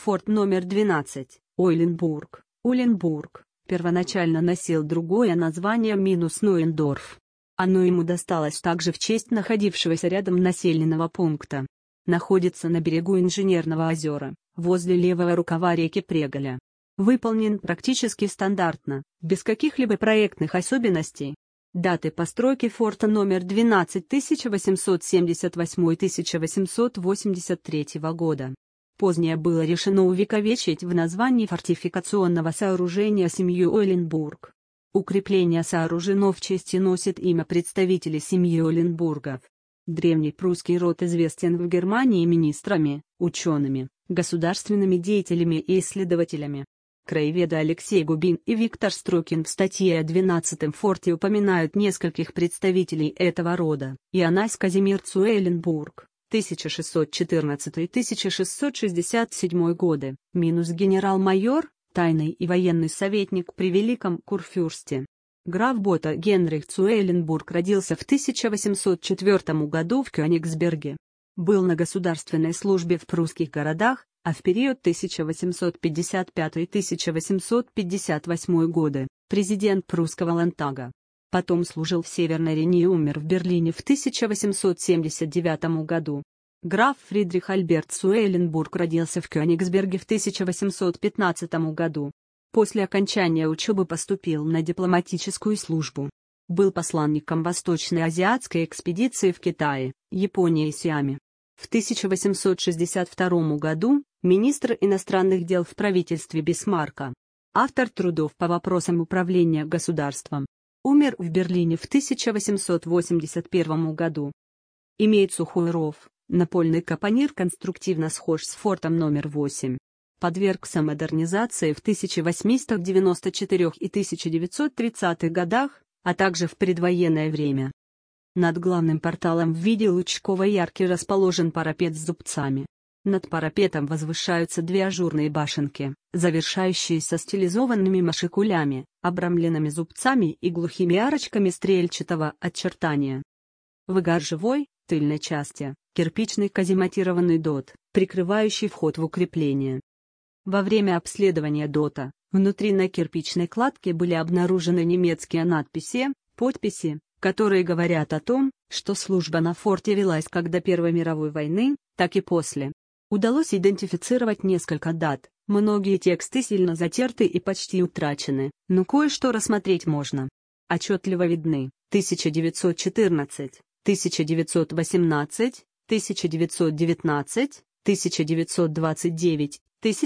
форт номер 12, Ойленбург, Уленбург, первоначально носил другое название Нойендорф. Оно ему досталось также в честь находившегося рядом населенного пункта. Находится на берегу Инженерного озера, возле левого рукава реки Преголя. Выполнен практически стандартно, без каких-либо проектных особенностей. Даты постройки форта номер 12 1878-1883 года. Позднее было решено увековечить в названии фортификационного сооружения семью Ойленбург. Укрепление сооружено в честь и носит имя представителей семьи Ойленбургов. Древний прусский род известен в Германии министрами, учеными, государственными деятелями и исследователями. Краеведы Алексей Губин и Виктор Строкин в статье о 12-м форте упоминают нескольких представителей этого рода. Ионась Казимир Ойленбург, 1614-1667 годы, генерал-майор, тайный и военный советник при великом курфюрсте. Граф Бота Генрих Ойленбург родился в 1804 году в Кёнигсберге. Был на государственной службе в прусских городах, а в период 1855-1858 годы – президент прусского Ландтага. Потом служил в Северной Рейне и умер в Берлине в 1879 году. Граф Фридрих Альберт Ойленбург родился в Кёнигсберге в 1815 году. После окончания учебы поступил на дипломатическую службу. Был посланником Восточной азиатской экспедиции в Китае, Японии и Сиаме. В 1862 году – министр иностранных дел в правительстве Бисмарка. Автор трудов по вопросам управления государством. Умер в Берлине в 1881 году. Имеет сухой ров, напольный капонир конструктивно схож с фортом номер 8. Подвергся модернизации в 1894 и 1930 годах, а также в предвоенное время. Над главным порталом в виде лучковой арки расположен парапет с зубцами. Над парапетом возвышаются две ажурные башенки, завершающиеся стилизованными машикулями, обрамленными зубцами и глухими арочками стрельчатого очертания. В гаржевой, тыльной части, кирпичный казематированный дот, прикрывающий вход в укрепление. Во время обследования дота, внутри на кирпичной кладке были обнаружены немецкие надписи, подписи, которые говорят о том, что служба на форте велась как до Первой мировой войны, так и после. Удалось идентифицировать несколько дат, многие тексты сильно затерты и почти утрачены, но кое-что рассмотреть можно. Отчетливо видны 1914, 1918, 1919, 1929,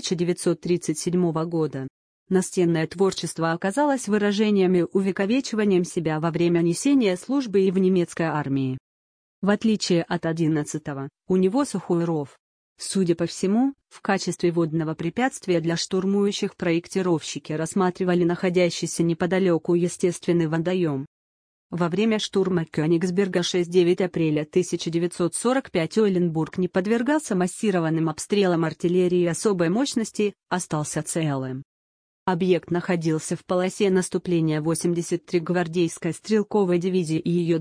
1937 года. Настенное творчество оказалось выражениями увековечиванием себя во время несения службы и в немецкой армии. В отличие от 11-го, у него сухой ров. Судя по всему, в качестве водного препятствия для штурмующих проектировщики рассматривали находящийся неподалеку естественный водоем. Во время штурма Кёнигсберга 6-9 апреля 1945 Ойленбург не подвергался массированным обстрелам артиллерии особой мощности, остался целым. Объект находился в полосе наступления 83 гвардейской стрелковой дивизии и ее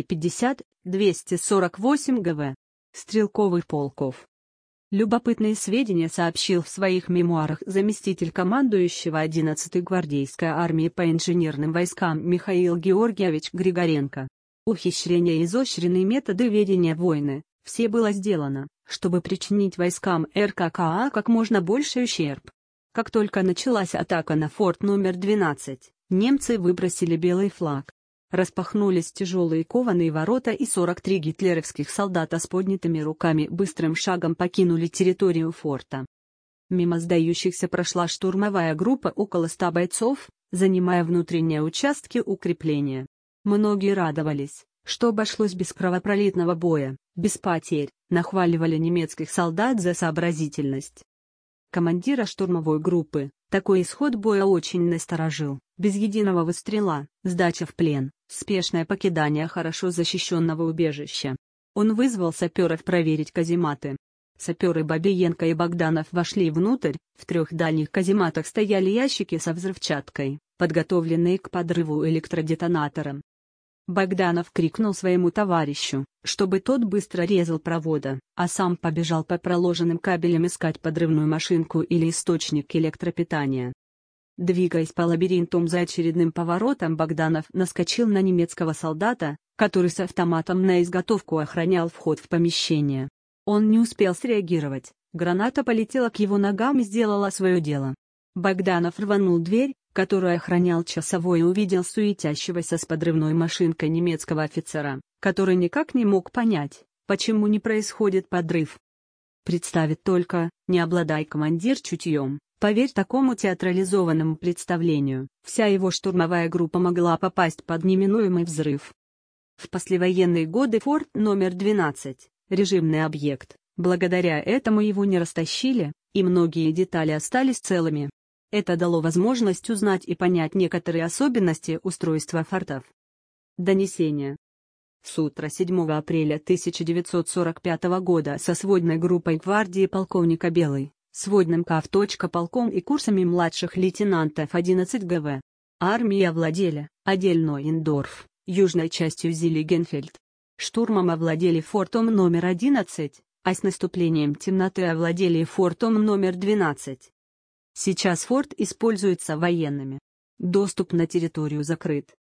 250-248 ГВ. Стрелковых полков. Любопытные сведения сообщил в своих мемуарах заместитель командующего 11-й гвардейской армии по инженерным войскам Михаил Георгиевич Григоренко. Ухищрения и изощренные методы ведения войны, все было сделано, чтобы причинить войскам РККА как можно больший ущерб. Как только началась атака на форт номер 12, немцы выбросили белый флаг. Распахнулись тяжелые кованые ворота и 43 гитлеровских солдата с поднятыми руками быстрым шагом покинули территорию форта. Мимо сдающихся прошла штурмовая группа около 100 бойцов, занимая внутренние участки укрепления. Многие радовались, что обошлось без кровопролитного боя, без потерь, нахваливали немецких солдат за сообразительность. Командира штурмовой группы, такой исход боя очень насторожил, без единого выстрела, сдача в плен, спешное покидание хорошо защищенного убежища. Он вызвал саперов проверить казематы. Саперы Бабиенко и Богданов вошли внутрь, в 3 дальних казематах стояли ящики со взрывчаткой, подготовленные к подрыву электродетонатором. Богданов крикнул своему товарищу, чтобы тот быстро резал провода, а сам побежал по проложенным кабелям искать подрывную машинку или источник электропитания. Двигаясь по лабиринту за очередным поворотом, Богданов наскочил на немецкого солдата, который с автоматом на изготовку охранял вход в помещение. Он не успел среагировать, граната полетела к его ногам и сделала свое дело. Богданов рванул дверь, которую охранял часовой, и увидел суетящегося с подрывной машинкой немецкого офицера, который никак не мог понять, почему не происходит подрыв. Представить только, не обладай командир чутьем, поверь такому театрализованному представлению, вся его штурмовая группа могла попасть под неминуемый взрыв. В послевоенные годы форт номер 12, режимный объект, благодаря этому его не растащили, и многие детали остались целыми. Это дало возможность узнать и понять некоторые особенности устройства фортов. Донесение. С утра 7 апреля 1945 года со сводной группой гвардии полковника Белой, сводным кав.полком и курсами младших лейтенантов 11 ГВ. Армии овладели отдельно Индорф, южной частью Зиллигенфельд. Штурмом овладели фортом номер 11, а с наступлением темноты овладели фортом номер 12. Сейчас форт используется военными. Доступ на территорию закрыт.